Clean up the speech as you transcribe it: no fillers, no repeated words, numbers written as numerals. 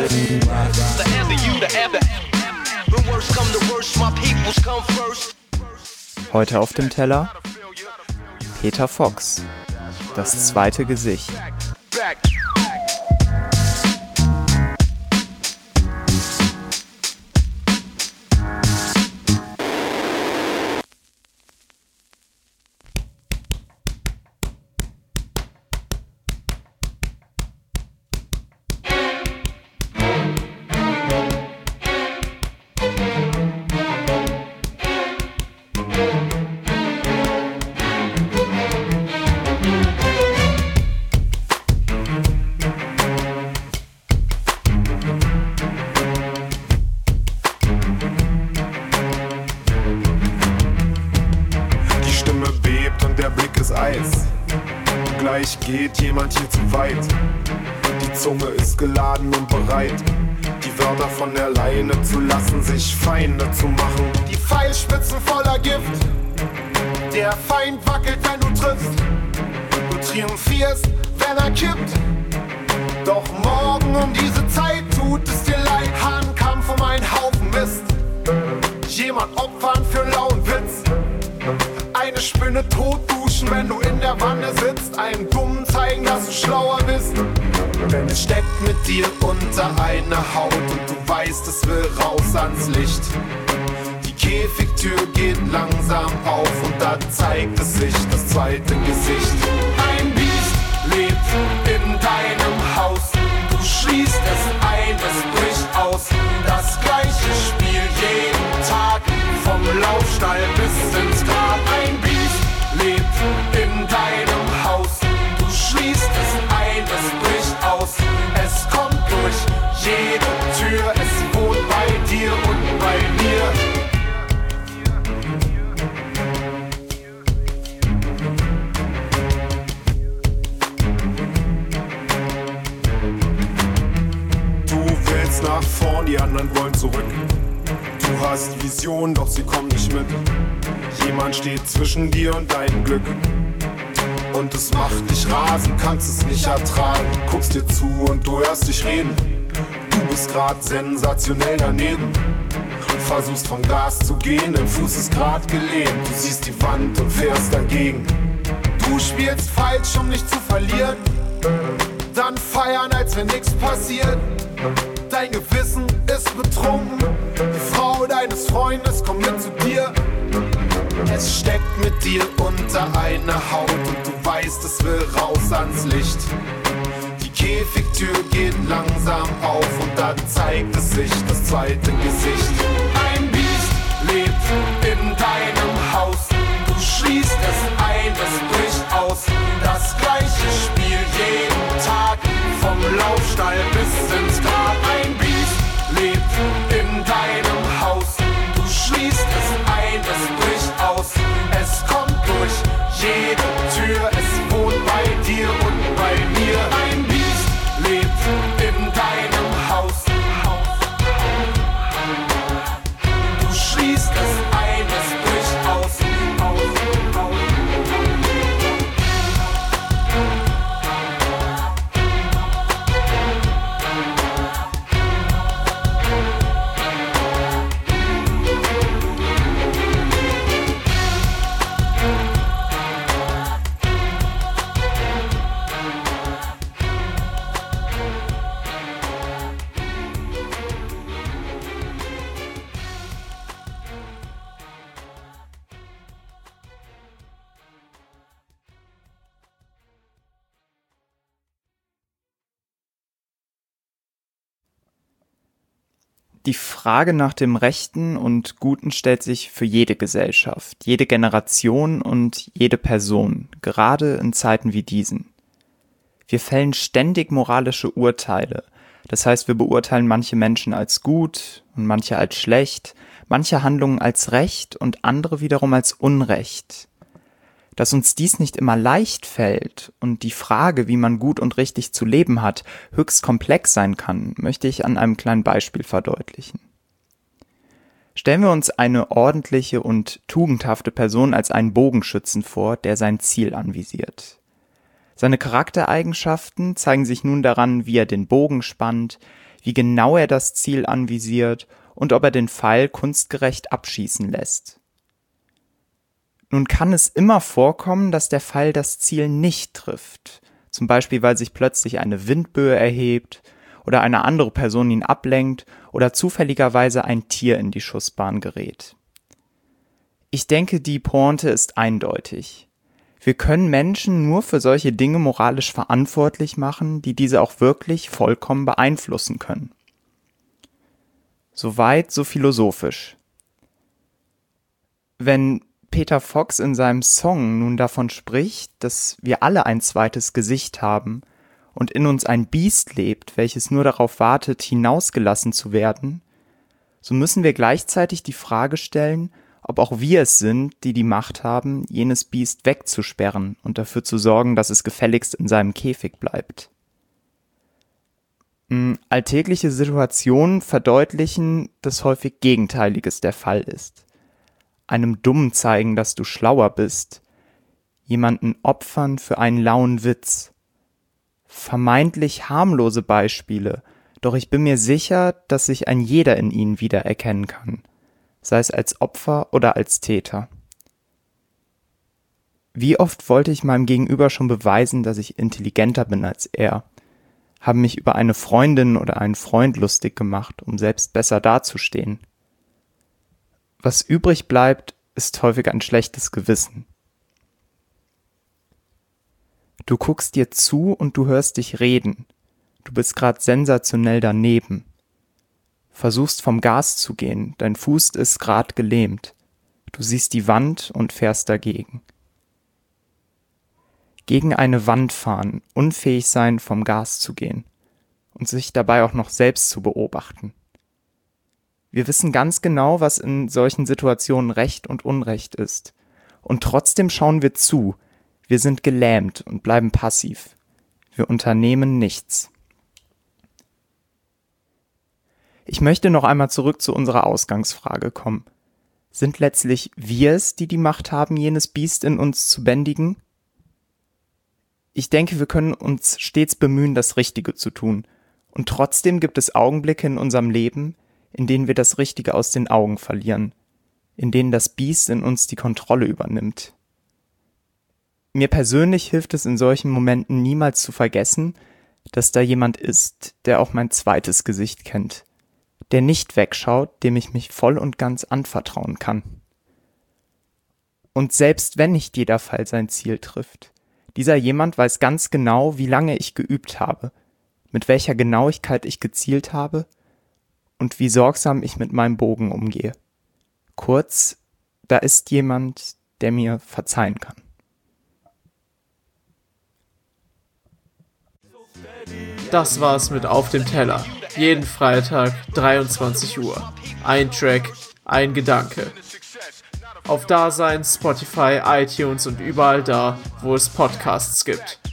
Heute auf dem Teller Peter Fox, das zweite Gesicht. Gleich geht jemand hier zu weit. Die Zunge ist geladen und bereit, die Wörter von der Leine zu lassen, sich Feinde zu machen. Die Pfeilspitzen voller Gift, der Feind wackelt, wenn du triffst. Du triumphierst, wenn er kippt. Doch morgen um diese Zeit tut es dir leid. Hahnkampf um einen Haufen Mist, jemand opfern für lauen Witz. Eine Spinne tot duschen, wenn du in der Wanne sitzt. Einem Dummen zeigen, dass du schlauer bist. Denn es steckt mit dir unter einer Haut und du weißt, es will raus ans Licht. Die Käfigtür geht langsam auf und da zeigt es sich, das zweite Gesicht. Ein Biest lebt in deinem Haus. Du schließt es ein, es bricht aus. Das gleiche Spiel jeden Tag, vom Laufstall bis ins Grab. Ein Biest lebt in deinem Haus. Du schließt es ein, es bricht aus. Es kommt durch jede Tür. Es wohnt bei dir und bei mir. Du willst nach vorn, die anderen wollen zurück. Du hast Visionen, doch sie kommen nicht mit. Jemand steht zwischen dir und deinem Glück. Und es macht dich rasend, kannst es nicht ertragen. Guckst dir zu und du hörst dich reden. Du bist grad sensationell daneben. Versuchst vom Gas zu gehen, dein Fuß ist grad gelehnt. Du siehst die Wand und fährst dagegen. Du spielst falsch, um nicht zu verlieren. Dann feiern, als wenn nichts passiert. Dein Gewissen ist betrunken. Die Frau deines Freundes kommt mit zu dir. Es steckt mit dir unter einer Haut und du weißt, es will raus ans Licht. Die Käfigtür geht langsam auf und da zeigt es sich, das zweite Gesicht. Ein Biest lebt in deinem Haus. Du schließt es ein, es bricht aus. Das gleiche Spiel jeden Tag, vom Laufstall bis ins Grab. Ein Biest lebt in deinem Haus. Du schließt es ein, es bricht aus. Es kommt durch jede Tür. Es wohnt bei dir und bei mir. Ein Biest lebt in deinem Haus. Du schließt es ein, es bricht aus. Die Frage nach dem Rechten und Guten stellt sich für jede Gesellschaft, jede Generation und jede Person, gerade in Zeiten wie diesen. Wir fällen ständig moralische Urteile. Das heißt, wir beurteilen manche Menschen als gut und manche als schlecht, manche Handlungen als Recht und andere wiederum als Unrecht. Dass uns dies nicht immer leicht fällt und die Frage, wie man gut und richtig zu leben hat, höchst komplex sein kann, möchte ich an einem kleinen Beispiel verdeutlichen. Stellen wir uns eine ordentliche und tugendhafte Person als einen Bogenschützen vor, der sein Ziel anvisiert. Seine Charaktereigenschaften zeigen sich nun daran, wie er den Bogen spannt, wie genau er das Ziel anvisiert und ob er den Pfeil kunstgerecht abschießen lässt. Nun kann es immer vorkommen, dass der Pfeil das Ziel nicht trifft, zum Beispiel weil sich plötzlich eine Windböe erhebt oder eine andere Person ihn ablenkt oder zufälligerweise ein Tier in die Schussbahn gerät. Ich denke, die Pointe ist eindeutig. Wir können Menschen nur für solche Dinge moralisch verantwortlich machen, die diese auch wirklich vollkommen beeinflussen können. Soweit, so philosophisch. Wenn Peter Fox in seinem Song nun davon spricht, dass wir alle ein zweites Gesicht haben und in uns ein Biest lebt, welches nur darauf wartet, hinausgelassen zu werden, so müssen wir gleichzeitig die Frage stellen, ob auch wir es sind, die die Macht haben, jenes Biest wegzusperren und dafür zu sorgen, dass es gefälligst in seinem Käfig bleibt. Alltägliche Situationen verdeutlichen, dass häufig Gegenteiliges der Fall ist. Einem Dummen zeigen, dass du schlauer bist, jemanden opfern für einen lauen Witz. Vermeintlich harmlose Beispiele, doch ich bin mir sicher, dass sich ein jeder in ihnen wiedererkennen kann, sei es als Opfer oder als Täter. Wie oft wollte ich meinem Gegenüber schon beweisen, dass ich intelligenter bin als er, habe mich über eine Freundin oder einen Freund lustig gemacht, um selbst besser dazustehen. Was übrig bleibt, ist häufig ein schlechtes Gewissen. Du guckst dir zu und du hörst dich reden. Du bist gerade sensationell daneben. Versuchst vom Gas zu gehen, dein Fuß ist gerade gelähmt. Du siehst die Wand und fährst dagegen. Gegen eine Wand fahren, unfähig sein, vom Gas zu gehen und sich dabei auch noch selbst zu beobachten. Wir wissen ganz genau, was in solchen Situationen Recht und Unrecht ist. Und trotzdem schauen wir zu. Wir sind gelähmt und bleiben passiv. Wir unternehmen nichts. Ich möchte noch einmal zurück zu unserer Ausgangsfrage kommen. Sind letztlich wir es, die die Macht haben, jenes Biest in uns zu bändigen? Ich denke, wir können uns stets bemühen, das Richtige zu tun. Und trotzdem gibt es Augenblicke in unserem Leben, in denen wir das Richtige aus den Augen verlieren, in denen das Biest in uns die Kontrolle übernimmt. Mir persönlich hilft es in solchen Momenten niemals zu vergessen, dass da jemand ist, der auch mein zweites Gesicht kennt, der nicht wegschaut, dem ich mich voll und ganz anvertrauen kann. Und selbst wenn nicht jeder Fall sein Ziel trifft, dieser jemand weiß ganz genau, wie lange ich geübt habe, mit welcher Genauigkeit ich gezielt habe und wie sorgsam ich mit meinem Bogen umgehe. Kurz, da ist jemand, der mir verzeihen kann. Das war's mit Auf dem Teller. Jeden Freitag, 23 Uhr. Ein Track, ein Gedanke. Auf Dasein, Spotify, iTunes und überall da, wo es Podcasts gibt.